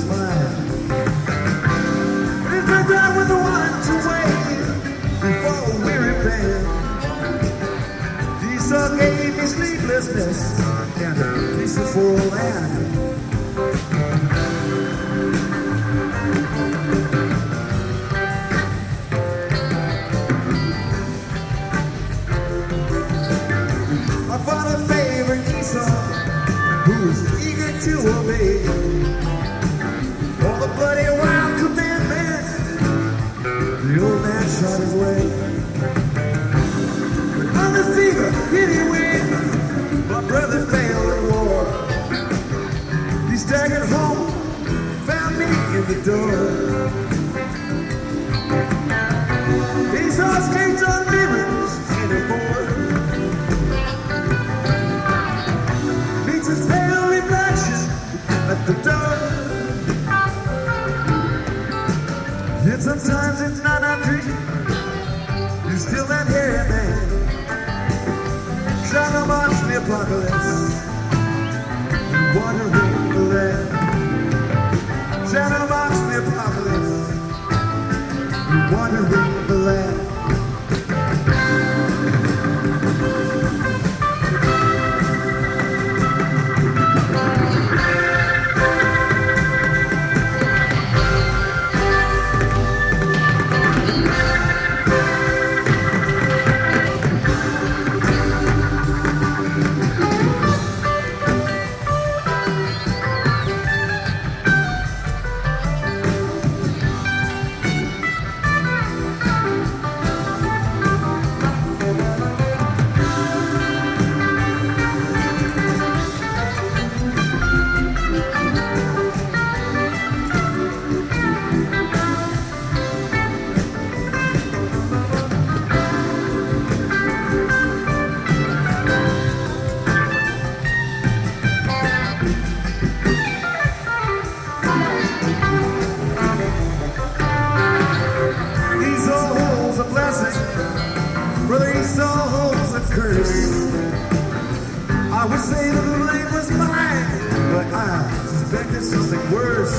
smile. It's right there with the one to wait before a weary band. Jesus gave me sleeplessness and a peaceful land. I found a favorite Esau who was eager to obey all the bloody wild commandments. The old man shot his way. But on the fever hit him when my brother failed at war. He staggered home, found me in the door. Esau skates on mirrors anymore. Meets his pale reflection at the door. Yet sometimes it's not a dream. You're still that hairy man. Shadow marks the apocalypse. Wandering the land. Shadow marks the apocalypse. Wandering the land. Brother Esau holds a curse. I would say that the blame was mine, but I suspected something worse.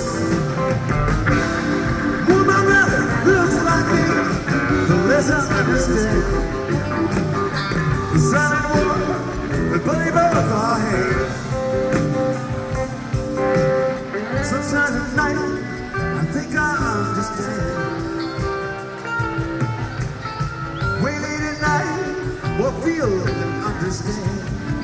The more my brother looks like me, the less I understand. The silent war, the bloody both our hands. Sometimes at night, I think I understand. Or feel and understand.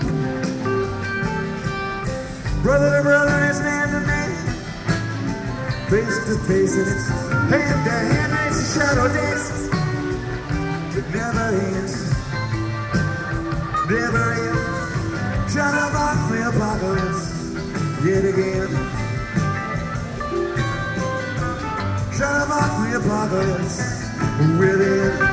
Brother to brother is man to man, face to face, and it's hand to hand, and it's a shadow dance. It never ends, never ends. Shadow box the apocalypse yet again. Shadow box the apocalypse within.